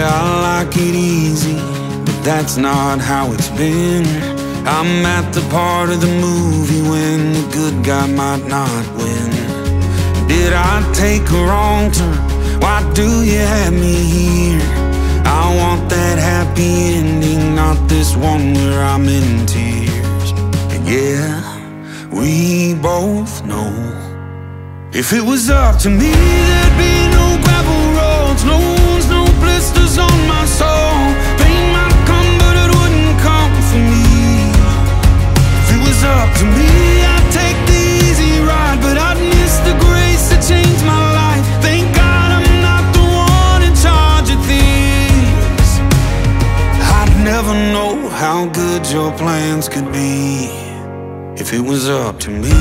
I like it easy, but that's not how it's been. I'm at the part of the movie when the good guy might not win. Did I take a wrong turn? Why do you have me here? I want that happy ending, not this one where I'm in tears. And yeah, we both know if it was up to me, there'd be no gravel roads, no wounds, no blisters on my soul. Pain might come, but it wouldn't come for me. If it was up to me, I'd take the easy ride, but I'd miss the grace that changed my life. Thank God I'm not the one in charge of things. I'd never know how good your plans could be if it was up to me.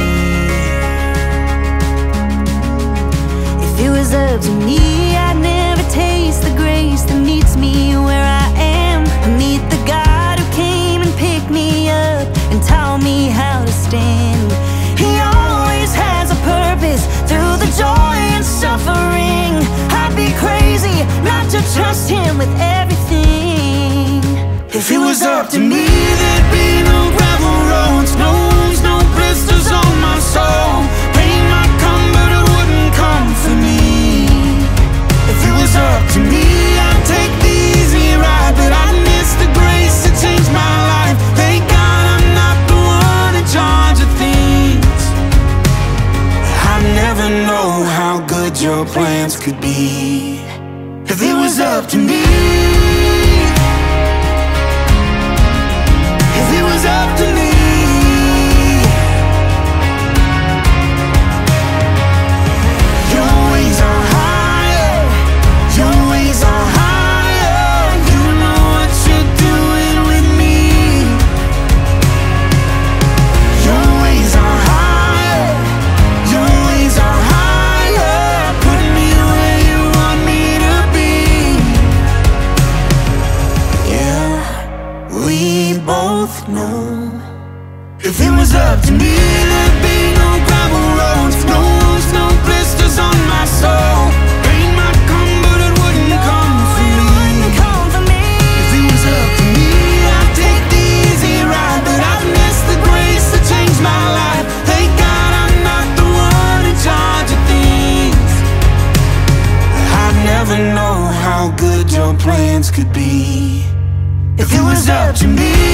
If it was up to me, I'd never taste the grace that meets me where I am. I meet the God who came and picked me up and taught me how to stand. He always has a purpose through the joy and suffering. I'd be crazy not to trust him with everything. If it was up to me, there'd be no gravel roads, no wounds, no blisters on my soul. Pain might come, but it wouldn't come for me. If it was up to me, I'd take the easy ride, but I'd miss the grace that changed my life. Thank God I'm not the one in charge of things. I'd never know how good your plans could be if it was up to me. If it was up to me. Your ways are higher, your ways are higher. You know what you're doing with me. Your ways are higher, your ways are higher. Put me where you want me to be. Yeah, we both know if it was up to me, there'd be no gravel roads, no wounds, no blisters on my soul. Rain might come, but it wouldn't come for me. If it was up to me, I'd take the easy ride, but I'd miss the grace that changed my life. Thank God I'm not the one in charge of things. I'd never know how good your plans could be if it was up to me.